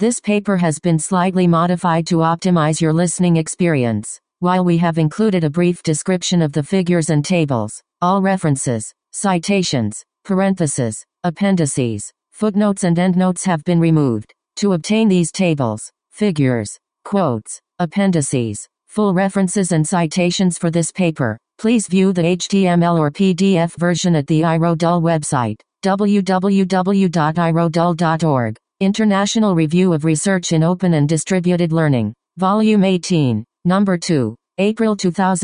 This paper has been slightly modified to optimize your listening experience. While we have included a brief description of the figures and tables, all references, citations, parentheses, appendices, footnotes and endnotes have been removed. To obtain these tables, figures, quotes, appendices, full references and citations for this paper, please view the HTML or PDF version at the iRodul website, www.irodul.org. International Review of Research in Open and Distributed Learning, Volume 18, Number 2, April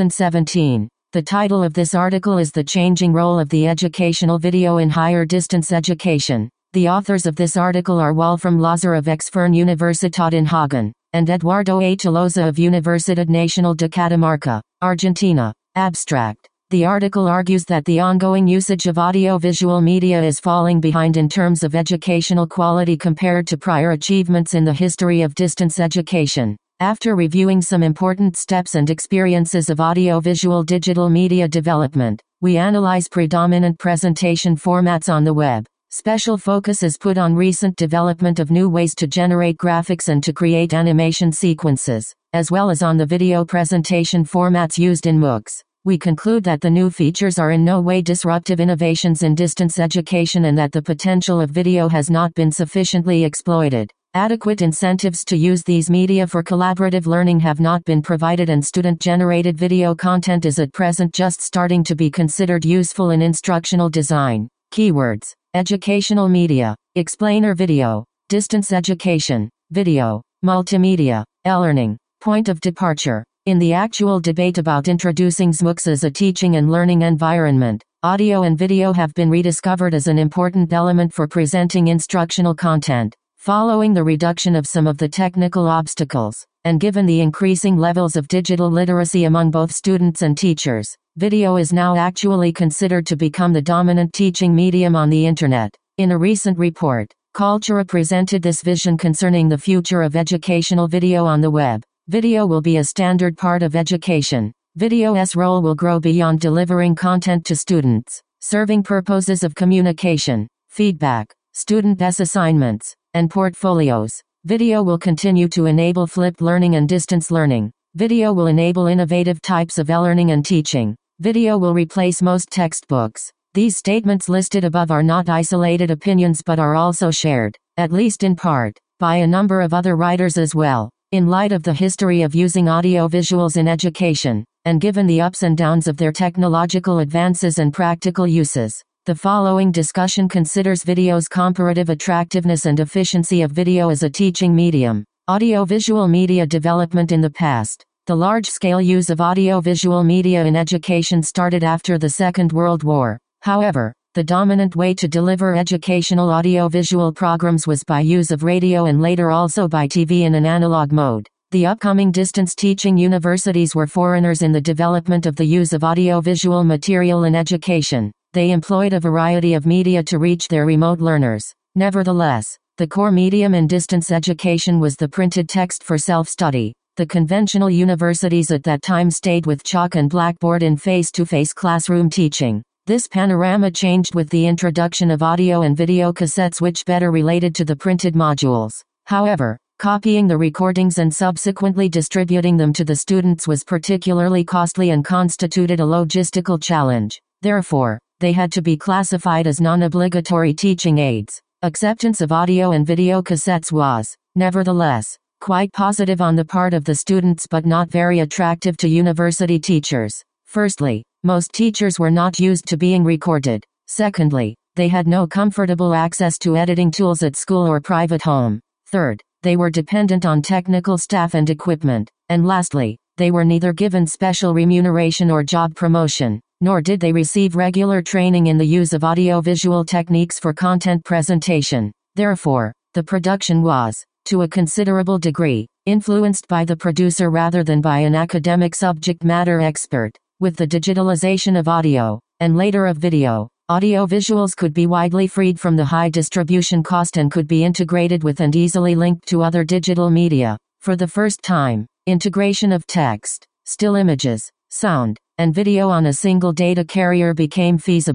2017. The title of this article is The Changing Role of the Educational Video in Higher Distance Education. The authors of this article are Wolfram Lozer of Exfern Universitat in Hagen, and Eduardo A. Tolosa of Universidad Nacional de Catamarca, Argentina. Abstract. The article argues that the ongoing usage of audio-visual media is falling behind in terms of educational quality compared to prior achievements in the history of distance education. After reviewing some important steps and experiences of audio-visual digital media development, we analyze predominant presentation formats on the web. Special focus is put on recent development of new ways to generate graphics and to create animation sequences, as well as on the video presentation formats used in MOOCs. We conclude that the new features are in no way disruptive innovations in distance education and that the potential of video has not been sufficiently exploited. Adequate incentives to use these media for collaborative learning have not been provided, and student-generated video content is at present just starting to be considered useful in instructional design. Keywords: educational media, explainer video, distance education, video, multimedia, e-learning. Point of departure. In the actual debate about introducing MOOCs as a teaching and learning environment, audio and video have been rediscovered as an important element for presenting instructional content. Following the reduction of some of the technical obstacles, and given the increasing levels of digital literacy among both students and teachers, video is now actually considered to become the dominant teaching medium on the Internet. In a recent report, Cultura presented this vision concerning the future of educational video on the web. Video will be a standard part of education. Video's role will grow beyond delivering content to students, serving purposes of communication, feedback, student-based assignments, and portfolios. Video will continue to enable flipped learning and distance learning. Video will enable innovative types of e-learning and teaching. Video will replace most textbooks. These statements listed above are not isolated opinions but are also shared, at least in part, by a number of other writers as well. In light of the history of using audio-visuals in education, and given the ups and downs of their technological advances and practical uses, the following discussion considers video's comparative attractiveness and efficiency of video as a teaching medium. Audio-visual media development in the past. The large-scale use of audio-visual media in education started after the Second World War. However, the dominant way to deliver educational audio-visual programs was by use of radio and later also by TV in an analog mode. The upcoming distance teaching universities were foreigners in the development of the use of audio-visual material in education. They employed a variety of media to reach their remote learners. Nevertheless, the core medium in distance education was the printed text for self-study. The conventional universities at that time stayed with chalk and blackboard in face-to-face classroom teaching. This panorama changed with the introduction of audio and video cassettes which better related to the printed modules. However, copying the recordings and subsequently distributing them to the students was particularly costly and constituted a logistical challenge. Therefore, they had to be classified as non-obligatory teaching aids. Acceptance of audio and video cassettes was, nevertheless, quite positive on the part of the students but not very attractive to university teachers. Firstly, most teachers were not used to being recorded. Secondly, they had no comfortable access to editing tools at school or private home. Third, they were dependent on technical staff and equipment. And lastly, they were neither given special remuneration or job promotion, nor did they receive regular training in the use of audiovisual techniques for content presentation. Therefore, the production was, to a considerable degree, influenced by the producer rather than by an academic subject matter expert. With the digitalization of audio, and later of video, audiovisuals could be widely freed from the high distribution cost and could be integrated with and easily linked to other digital media. For the first time, integration of text, still images, sound, and video on a single data carrier became feasible.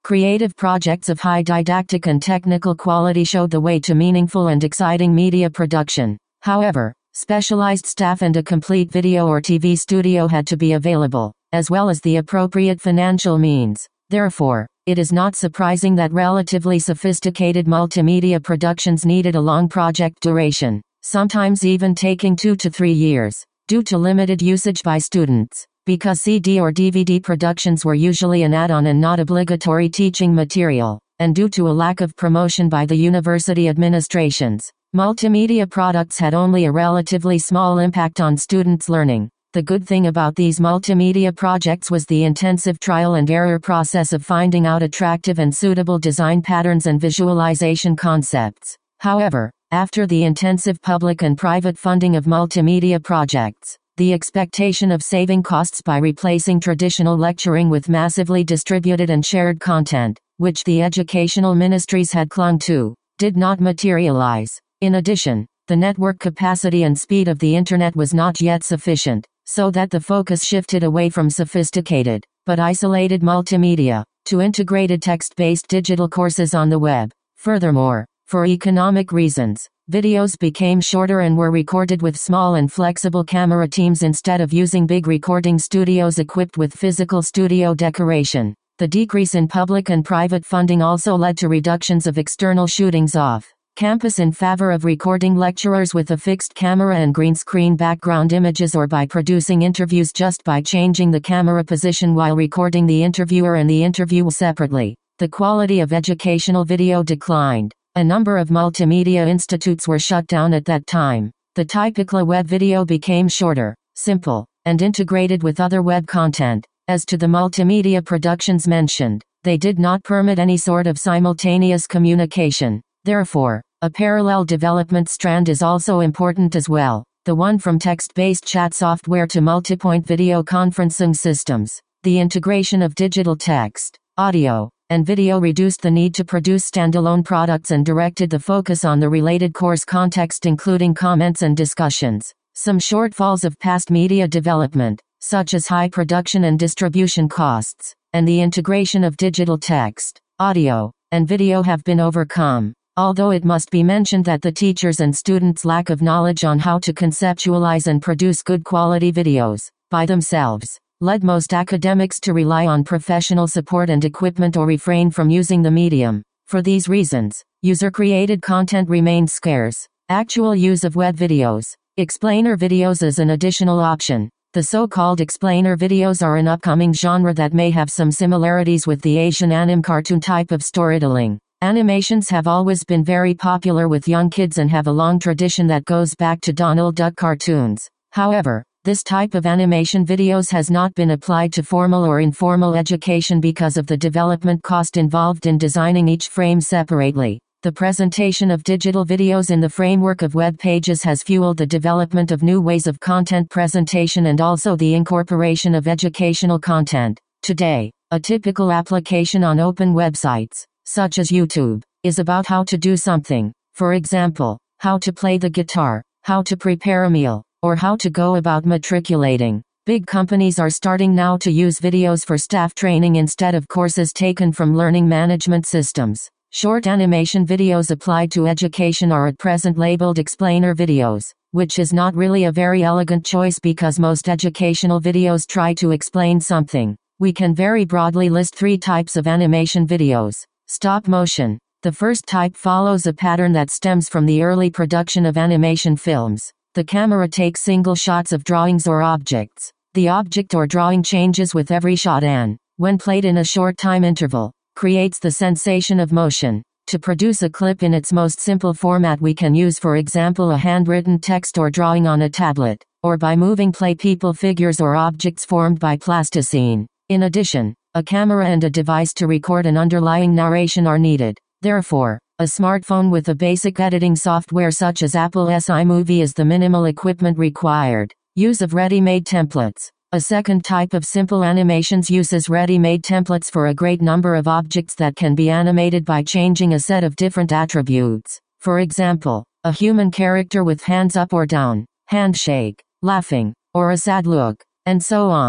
Creative projects of high didactic and technical quality showed the way to meaningful and exciting media production. However, specialized staff and a complete video or TV studio had to be available, as well as the appropriate financial means. Therefore, it is not surprising that relatively sophisticated multimedia productions needed a long project duration, sometimes even taking 2 to 3 years, due to limited usage by students. Because CD or DVD productions were usually an add-on and not obligatory teaching material, and due to a lack of promotion by the university administrations, multimedia products had only a relatively small impact on students' learning. The good thing about these multimedia projects was the intensive trial and error process of finding out attractive and suitable design patterns and visualization concepts. However, after the intensive public and private funding of multimedia projects, the expectation of saving costs by replacing traditional lecturing with massively distributed and shared content, which the educational ministries had clung to, did not materialize. In addition, the network capacity and speed of the Internet was not yet sufficient, so that the focus shifted away from sophisticated, but isolated multimedia, to integrated text-based digital courses on the web. Furthermore, for economic reasons, videos became shorter and were recorded with small and flexible camera teams instead of using big recording studios equipped with physical studio decoration. The decrease in public and private funding also led to reductions of external shootings off campus in favor of recording lecturers with a fixed camera and green screen background images, or by producing interviews just by changing the camera position while recording the interviewer and the interview separately. The quality of educational video declined. A number of multimedia institutes were shut down at that time. The typical web video became shorter, simple, and integrated with other web content. As to the multimedia productions mentioned, they did not permit any sort of simultaneous communication. Therefore, a parallel development strand is also important as well, the one from text-based chat software to multipoint video conferencing systems. The integration of digital text, audio, and video reduced the need to produce standalone products and directed the focus on the related course context, including comments and discussions. Some shortfalls of past media development, such as high production and distribution costs, and the integration of digital text, audio, and video have been overcome. Although it must be mentioned that the teachers' and students' lack of knowledge on how to conceptualize and produce good quality videos, by themselves, led most academics to rely on professional support and equipment or refrain from using the medium. For these reasons, user-created content remained scarce. Actual use of web videos, explainer videos is an additional option. The so-called explainer videos are an upcoming genre that may have some similarities with the Asian anime cartoon type of storytelling. Animations have always been very popular with young kids and have a long tradition that goes back to Donald Duck cartoons. However, this type of animation videos has not been applied to formal or informal education because of the development cost involved in designing each frame separately. The presentation of digital videos in the framework of web pages has fueled the development of new ways of content presentation and also the incorporation of educational content. Today, a typical application on open websites, such as YouTube, is about how to do something. For example, how to play the guitar, how to prepare a meal, or how to go about matriculating. Big companies are starting now to use videos for staff training instead of courses taken from learning management systems. Short animation videos applied to education are at present labeled explainer videos, which is not really a very elegant choice because most educational videos try to explain something. We can very broadly list 3 types of animation videos. Stop motion. The first type follows a pattern that stems from the early production of animation films. The camera takes single shots of drawings or objects. The object or drawing changes with every shot and, when played in a short time interval, creates the sensation of motion. To produce a clip in its most simple format, we can use, for example, a handwritten text or drawing on a tablet, or by moving play people figures or objects formed by plasticine. In addition, a camera and a device to record an underlying narration are needed. Therefore, a smartphone with a basic editing software such as Apple's iMovie is the minimal equipment required. Use of ready-made templates. A second type of simple animations uses ready-made templates for a great number of objects that can be animated by changing a set of different attributes. For example, a human character with hands up or down, handshake, laughing, or a sad look, and so on. The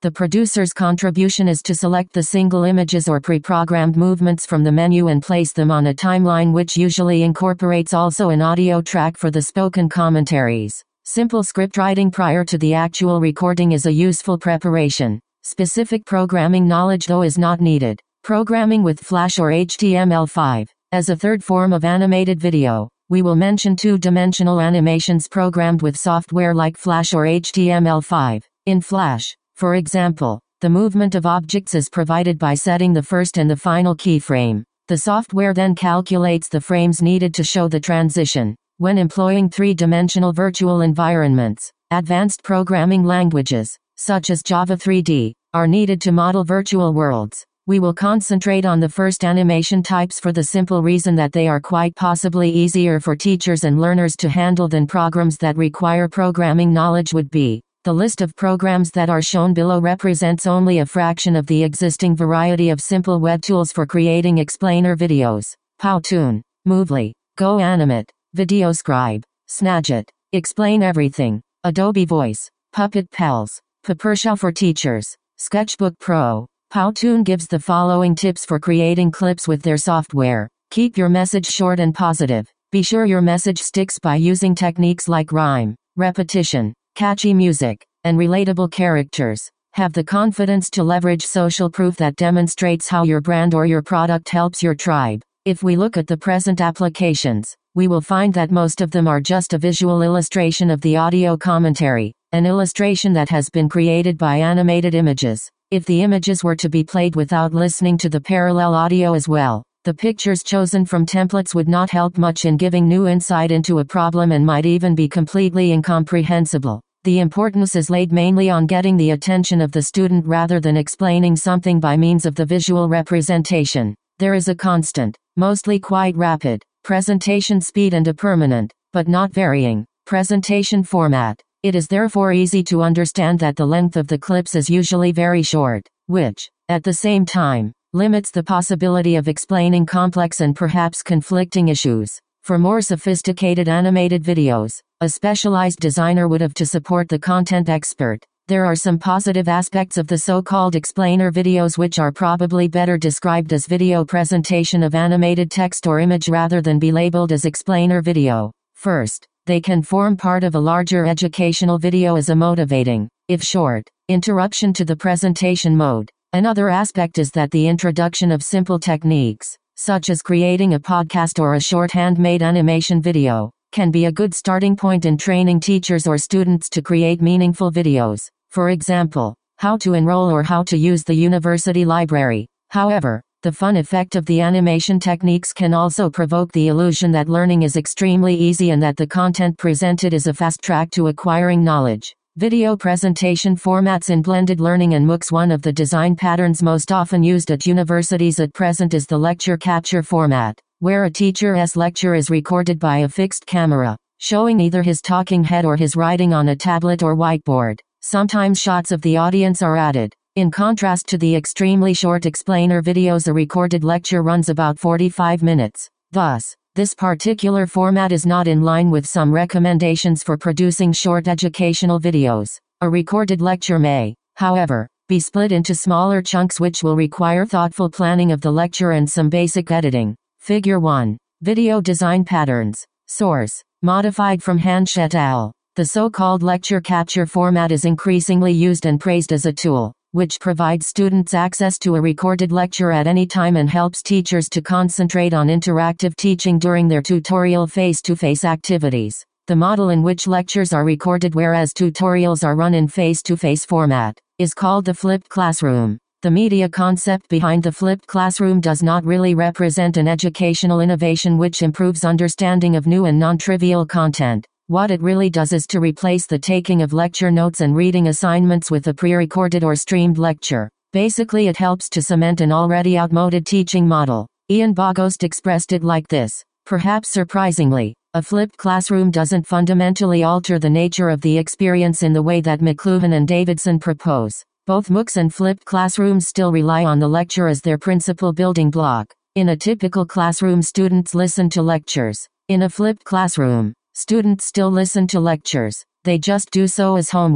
The producer's contribution is to select the single images or pre-programmed movements from the menu and place them on a timeline, which usually incorporates also an audio track for the spoken commentaries. Simple script writing prior to the actual recording is a useful preparation. Specific programming knowledge though is not needed. Programming with Flash or HTML5. As a third form of animated video, we will mention two-dimensional animations programmed with software like Flash or HTML5. In Flash, for example, the movement of objects is provided by setting the first and the final keyframe. The software then calculates the frames needed to show the transition. When employing three-dimensional virtual environments, advanced programming languages, such as Java 3D, are needed to model virtual worlds. We will concentrate on the first animation types for the simple reason that they are quite possibly easier for teachers and learners to handle than programs that require programming knowledge would be. The list of programs that are shown below represents only a fraction of the existing variety of simple web tools for creating explainer videos. Powtoon, Movely, GoAnimate, VideoScribe, Snagit, Explain Everything, Adobe Voice, Puppet Pals, Papershow for Teachers, Sketchbook Pro. Powtoon gives the following tips for creating clips with their software. Keep your message short and positive. Be sure your message sticks by using techniques like rhyme, repetition, catchy music, and relatable characters. Have the confidence to leverage social proof that demonstrates how your brand or your product helps your tribe. If we look at the present applications, we will find that most of them are just a visual illustration of the audio commentary, an illustration that has been created by animated images. If the images were to be played without listening to the parallel audio as well, the pictures chosen from templates would not help much in giving new insight into a problem and might even be completely incomprehensible. The importance is laid mainly on getting the attention of the student rather than explaining something by means of the visual representation. There is a constant, mostly quite rapid, presentation speed and a permanent, but not varying, presentation format. It is therefore easy to understand that the length of the clips is usually very short, which, at the same time, limits the possibility of explaining complex and perhaps conflicting issues. For more sophisticated animated videos, a specialized designer would have to support the content expert. There are some positive aspects of the so-called explainer videos which are probably better described as video presentation of animated text or image rather than be labeled as explainer video. First, they can form part of a larger educational video as a motivating, if short, interruption to the presentation mode. Another aspect is that the introduction of simple techniques, such as creating a podcast or a short handmade animation video, can be a good starting point in training teachers or students to create meaningful videos. For example, how to enroll or how to use the university library. However, the fun effect of the animation techniques can also provoke the illusion that learning is extremely easy and that the content presented is a fast track to acquiring knowledge. Video presentation formats in blended learning and MOOCs. One of the design patterns most often used at universities at present is the lecture capture format, where a teacher's lecture is recorded by a fixed camera, showing either his talking head or his writing on a tablet or whiteboard. Sometimes shots of the audience are added. In contrast to the extremely short explainer videos, a recorded lecture runs about 45 minutes. Thus, this particular format is not in line with some recommendations for producing short educational videos. A recorded lecture may, however, be split into smaller chunks which will require thoughtful planning of the lecture and some basic editing. Figure 1. Video design patterns. Source: modified from Hansch et al. The so-called lecture capture format is increasingly used and praised as a tool, which provides students access to a recorded lecture at any time and helps teachers to concentrate on interactive teaching during their tutorial face-to-face activities. The model in which lectures are recorded whereas tutorials are run in face-to-face format is called the flipped classroom. The media concept behind the flipped classroom does not really represent an educational innovation which improves understanding of new and non-trivial content. What it really does is to replace the taking of lecture notes and reading assignments with a pre-recorded or streamed lecture. Basically, it helps to cement an already outmoded teaching model. Ian Bogost expressed it like this: perhaps surprisingly, a flipped classroom doesn't fundamentally alter the nature of the experience in the way that McLuhan and Davidson propose. Both MOOCs and flipped classrooms still rely on the lecture as their principal building block. In a typical classroom, students listen to lectures. In a flipped classroom, students still listen to lectures, they just do so as homework.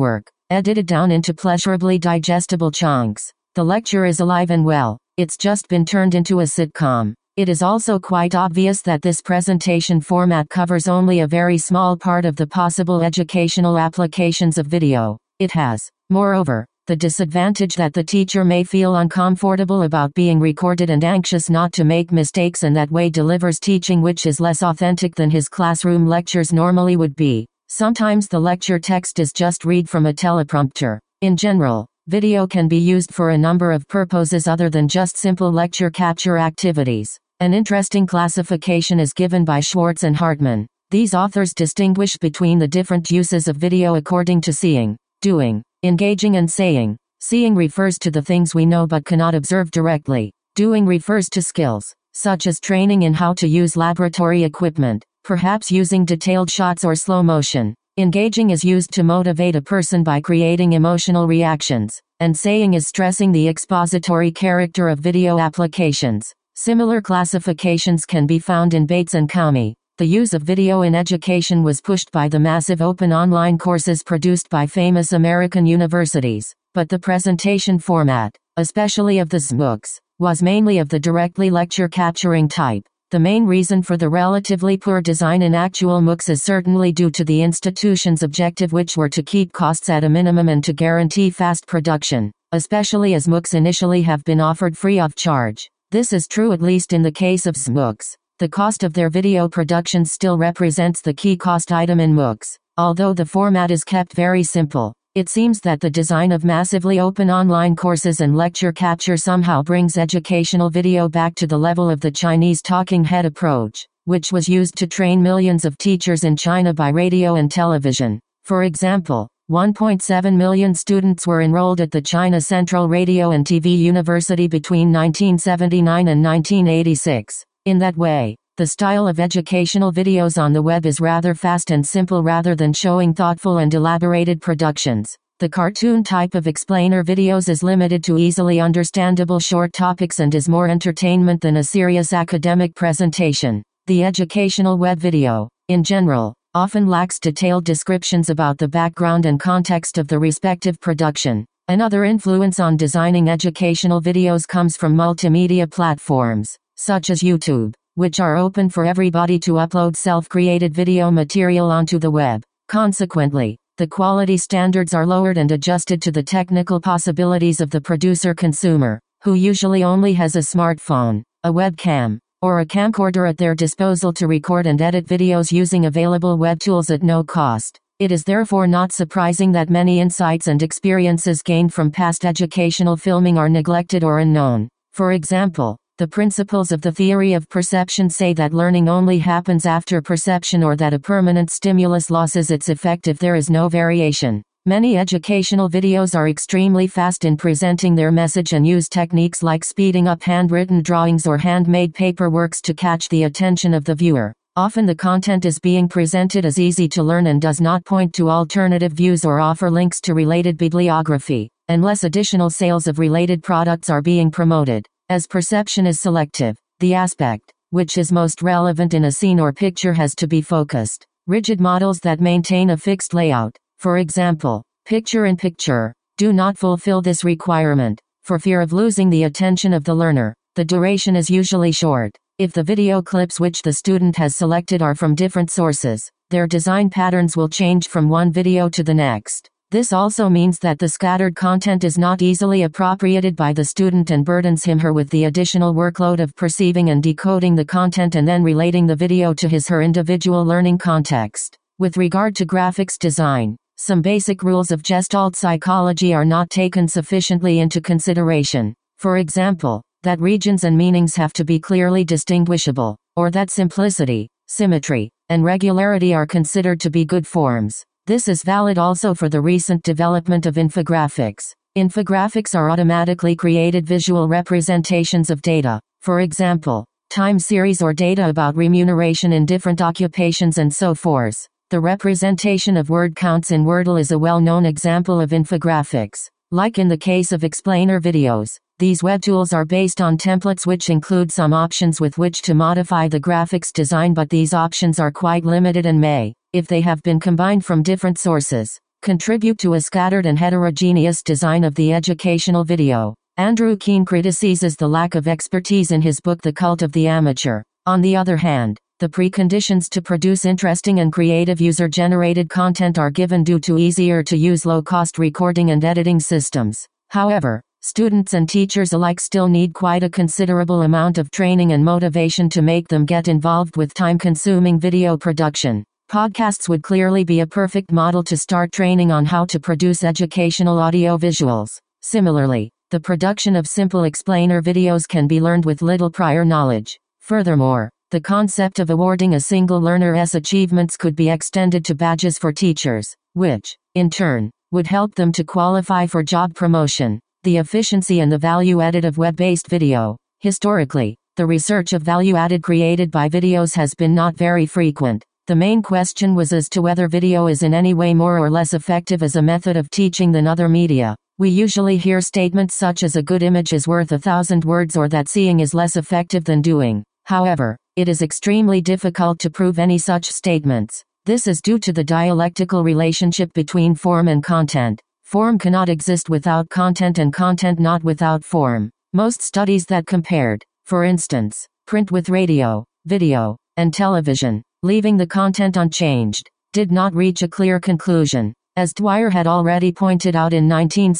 edited down into pleasurably digestible chunks. The lecture is alive and well. It's just been turned into a sitcom. It is also quite obvious that this presentation format covers only a very small part of the possible educational applications of video. It has, moreover, the disadvantage that the teacher may feel uncomfortable about being recorded and anxious not to make mistakes, and that way delivers teaching which is less authentic than his classroom lectures normally would be. Sometimes the lecture text is just read from a teleprompter. In general, video can be used for a number of purposes other than just simple lecture capture activities. An interesting classification is given by Schwartz and Hartman. These authors distinguish between the different uses of video according to seeing, doing, engaging and saying. Seeing refers to the things we know but cannot observe directly. Doing refers to skills, such as training in how to use laboratory equipment, perhaps using detailed shots or slow motion. Engaging is used to motivate a person by creating emotional reactions, and saying is stressing the expository character of video applications. Similar classifications can be found in Bates and Comey. The use of video in education was pushed by the massive open online courses produced by famous American universities, but the presentation format, especially of the MOOCs, was mainly of the directly lecture capturing type. The main reason for the relatively poor design in actual MOOCs is certainly due to the institution's objective, which were to keep costs at a minimum and to guarantee fast production, especially as MOOCs initially have been offered free of charge. This is true at least in the case of MOOCs. The cost of their video production still represents the key cost item in MOOCs. Although the format is kept very simple, it seems that the design of massively open online courses and lecture capture somehow brings educational video back to the level of the Chinese talking head approach, which was used to train millions of teachers in China by radio and television. For example, 1.7 million students were enrolled at the China Central Radio and TV University between 1979 and 1986. In that way, the style of educational videos on the web is rather fast and simple rather than showing thoughtful and elaborated productions. The cartoon type of explainer videos is limited to easily understandable short topics and is more entertainment than a serious academic presentation. The educational web video, in general, often lacks detailed descriptions about the background and context of the respective production. Another influence on designing educational videos comes from multimedia platforms, such as YouTube, which are open for everybody to upload self-created video material onto the web. Consequently, the quality standards are lowered and adjusted to the technical possibilities of the producer-consumer, who usually only has a smartphone, a webcam, or a camcorder at their disposal to record and edit videos using available web tools at no cost. It is therefore not surprising that many insights and experiences gained from past educational filming are neglected or unknown. For example, the principles of the theory of perception say that learning only happens after perception, or that a permanent stimulus loses its effect if there is no variation. Many educational videos are extremely fast in presenting their message and use techniques like speeding up handwritten drawings or handmade paperworks to catch the attention of the viewer. Often the content is being presented as easy to learn and does not point to alternative views or offer links to related bibliography, unless additional sales of related products are being promoted. As perception is selective, the aspect, which is most relevant in a scene or picture, has to be focused. Rigid models that maintain a fixed layout, for example, picture-in-picture, do not fulfill this requirement. For fear of losing the attention of the learner, the duration is usually short. If the video clips which the student has selected are from different sources, their design patterns will change from one video to the next. This also means that the scattered content is not easily appropriated by the student and burdens him/her with the additional workload of perceiving and decoding the content and then relating the video to his/her individual learning context. With regard to graphics design, some basic rules of Gestalt psychology are not taken sufficiently into consideration. For example, that regions and meanings have to be clearly distinguishable, or that simplicity, symmetry, and regularity are considered to be good forms. This is valid also for the recent development of infographics. Infographics are automatically created visual representations of data, for example, time series or data about remuneration in different occupations and so forth. The representation of word counts in Wordle is a well-known example of infographics. Like in the case of explainer videos, these web tools are based on templates which include some options with which to modify the graphics design, but these options are quite limited and may, if they have been combined from different sources, contribute to a scattered and heterogeneous design of the educational video. Andrew Keen criticizes the lack of expertise in his book The Cult of the Amateur. On the other hand, the preconditions to produce interesting and creative user-generated content are given due to easier-to-use low-cost recording and editing systems. However, students and teachers alike still need quite a considerable amount of training and motivation to make them get involved with time-consuming video production. Podcasts would clearly be a perfect model to start training on how to produce educational audio visuals. Similarly, the production of simple explainer videos can be learned with little prior knowledge. Furthermore, the concept of awarding a single learner's achievements could be extended to badges for teachers, which, in turn, would help them to qualify for job promotion. The efficiency and the value added of web-based video. Historically, the research of value added created by videos has been not very frequent. The main question was as to whether video is in any way more or less effective as a method of teaching than other media. We usually hear statements such as a good image is worth 1,000 words or that seeing is less effective than doing. However, it is extremely difficult to prove any such statements. This is due to the dialectical relationship between form and content. Form cannot exist without content and content not without form. Most studies that compared, for instance, print with radio, video, and television, leaving the content unchanged, did not reach a clear conclusion. As Dwyer had already pointed out in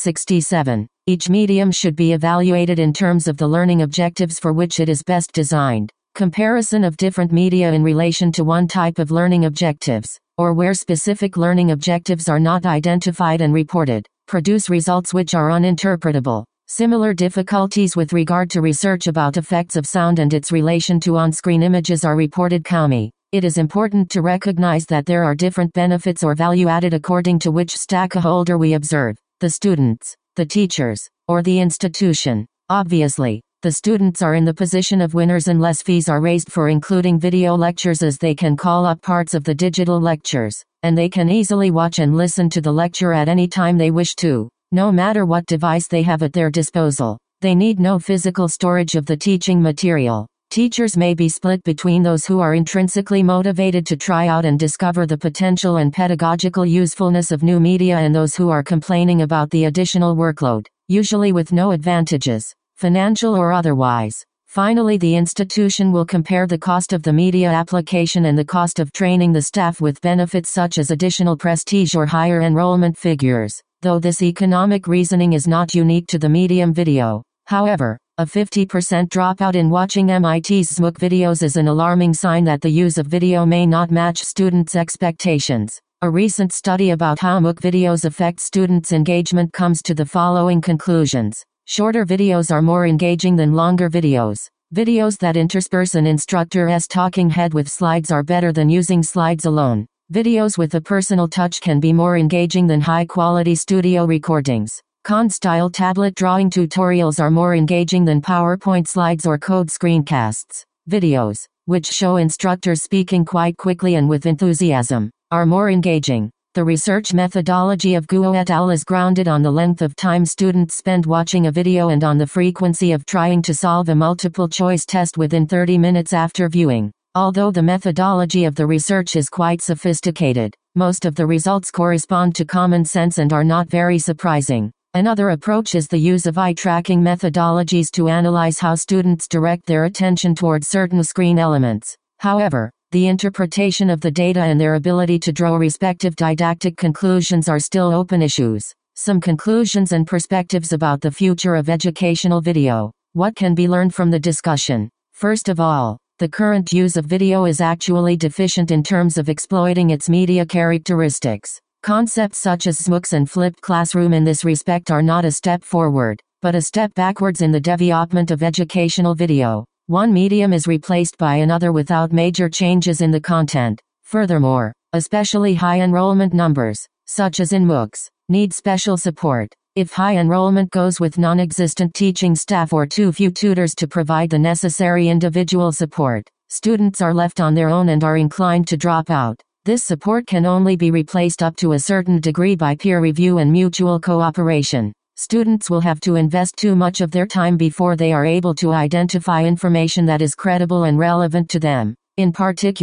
1967, each medium should be evaluated in terms of the learning objectives for which it is best designed. Comparison of different media in relation to one type of learning objectives, or where specific learning objectives are not identified and reported, produce results which are uninterpretable. Similar difficulties with regard to research about effects of sound and its relation to on-screen images are reported. It is important to recognize that there are different benefits or value added according to which stakeholder we observe, the students, the teachers, or the institution. Obviously, the students are in the position of winners unless fees are raised for including video lectures, as they can call up parts of the digital lectures, and they can easily watch and listen to the lecture at any time they wish to, no matter what device they have at their disposal. They need no physical storage of the teaching material. Teachers may be split between those who are intrinsically motivated to try out and discover the potential and pedagogical usefulness of new media and those who are complaining about the additional workload, usually with no advantages, financial or otherwise. Finally, the institution will compare the cost of the media application and the cost of training the staff with benefits such as additional prestige or higher enrollment figures, though this economic reasoning is not unique to the medium video. However, a 50% dropout in watching MIT's MOOC videos is an alarming sign that the use of video may not match students' expectations. A recent study about how MOOC videos affect students' engagement comes to the following conclusions. Shorter videos are more engaging than longer videos. Videos that intersperse an instructor's talking head with slides are better than using slides alone. Videos with a personal touch can be more engaging than high-quality studio recordings. Con-style tablet drawing tutorials are more engaging than PowerPoint slides or code screencasts. Videos, which show instructors speaking quite quickly and with enthusiasm, are more engaging. The research methodology of Guo et al. Is grounded on the length of time students spend watching a video and on the frequency of trying to solve a multiple-choice test within 30 minutes after viewing. Although the methodology of the research is quite sophisticated, most of the results correspond to common sense and are not very surprising. Another approach is the use of eye-tracking methodologies to analyze how students direct their attention toward certain screen elements. However, the interpretation of the data and their ability to draw respective didactic conclusions are still open issues. Some conclusions and perspectives about the future of educational video. What can be learned from the discussion? First of all, the current use of video is actually deficient in terms of exploiting its media characteristics. Concepts such as MOOCs and flipped classroom in this respect are not a step forward, but a step backwards in the development of educational video. One medium is replaced by another without major changes in the content. Furthermore, especially high enrollment numbers, such as in MOOCs, need special support. If high enrollment goes with non-existent teaching staff or too few tutors to provide the necessary individual support, students are left on their own and are inclined to drop out. This support can only be replaced up to a certain degree by peer review and mutual cooperation. Students will have to invest too much of their time before they are able to identify information that is credible and relevant to them. In particular,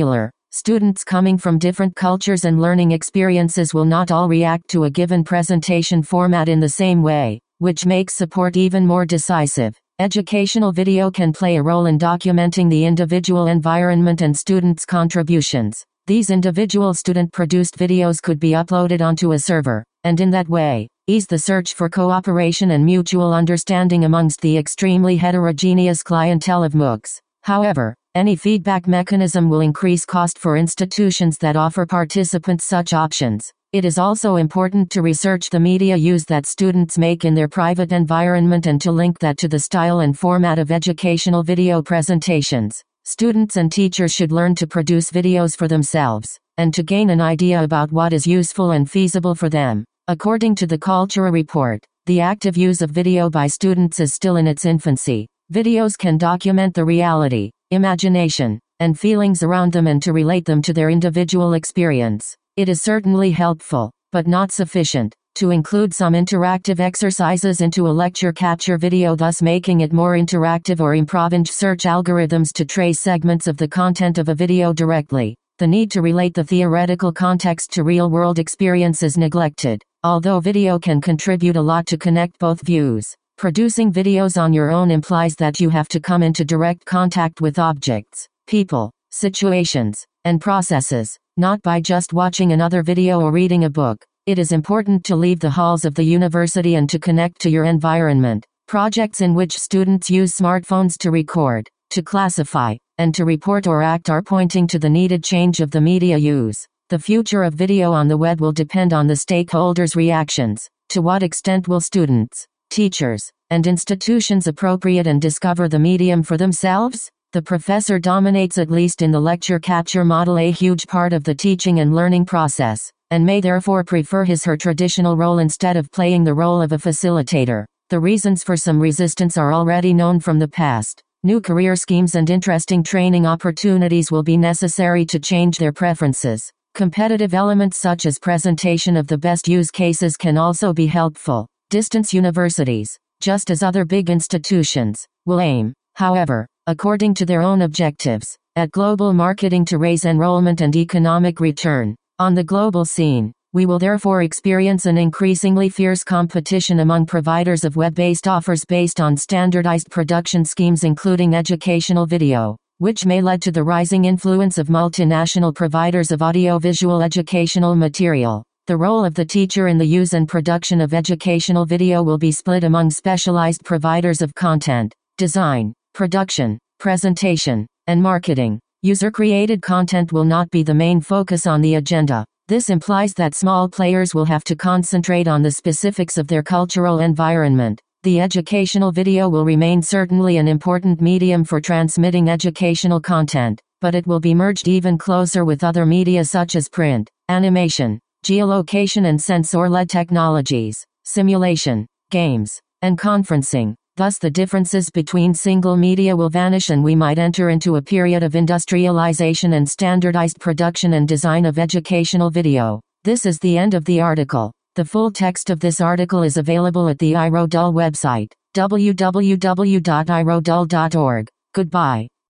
Students coming from different cultures and learning experiences will not all react to a given presentation format in the same way, which makes support even more decisive. Educational video can play a role in documenting the individual environment and students' contributions. These individual student-produced videos could be uploaded onto a server, and in that way, ease the search for cooperation and mutual understanding amongst the extremely heterogeneous clientele of MOOCs. However, any feedback mechanism will increase cost for institutions that offer participants such options. It is also important to research the media use that students make in their private environment and to link that to the style and format of educational video presentations. Students and teachers should learn to produce videos for themselves, and to gain an idea about what is useful and feasible for them. According to the Cultura report, the active use of video by students is still in its infancy. Videos can document the reality, imagination, and feelings around them and to relate them to their individual experience. It is certainly helpful, but not sufficient, to include some interactive exercises into a lecture capture video, thus making it more interactive, or improving search algorithms to trace segments of the content of a video directly. The need to relate the theoretical context to real-world experience is neglected. Although video can contribute a lot to connect both views, producing videos on your own implies that you have to come into direct contact with objects, people, situations, and processes, not by just watching another video or reading a book. It is important to leave the halls of the university and to connect to your environment. Projects in which students use smartphones to record, to classify, and to report or act are pointing to the needed change of the media use. The future of video on the web will depend on the stakeholders' reactions. To what extent will students, teachers, and institutions appropriate and discover the medium for themselves? The professor dominates, at least in the lecture capture model, a huge part of the teaching and learning process, and may therefore prefer his/her traditional role instead of playing the role of a facilitator. The reasons for some resistance are already known from the past. New career schemes and interesting training opportunities will be necessary to change their preferences. Competitive elements such as presentation of the best use cases can also be helpful. Distance universities, just as other big institutions, will aim, however, according to their own objectives, at global marketing to raise enrollment and economic return. On the global scene, we will therefore experience an increasingly fierce competition among providers of web-based offers based on standardized production schemes including educational video, which may lead to the rising influence of multinational providers of audiovisual educational material. The role of the teacher in the use and production of educational video will be split among specialized providers of content, design, production, presentation, and marketing. User-created content will not be the main focus on the agenda. This implies that small players will have to concentrate on the specifics of their cultural environment. The educational video will remain certainly an important medium for transmitting educational content, but it will be merged even closer with other media such as print, animation, geolocation and sensor-led technologies, simulation, games, and conferencing. Thus the differences between single media will vanish and we might enter into a period of industrialization and standardized production and design of educational video. This is the end of the article. The full text of this article is available at the iRodul website, www.irodul.org. Goodbye.